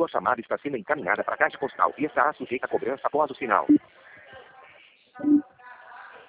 Sua chamada está sendo encaminhada para a caixa postal e estará sujeita a cobrança após o sinal.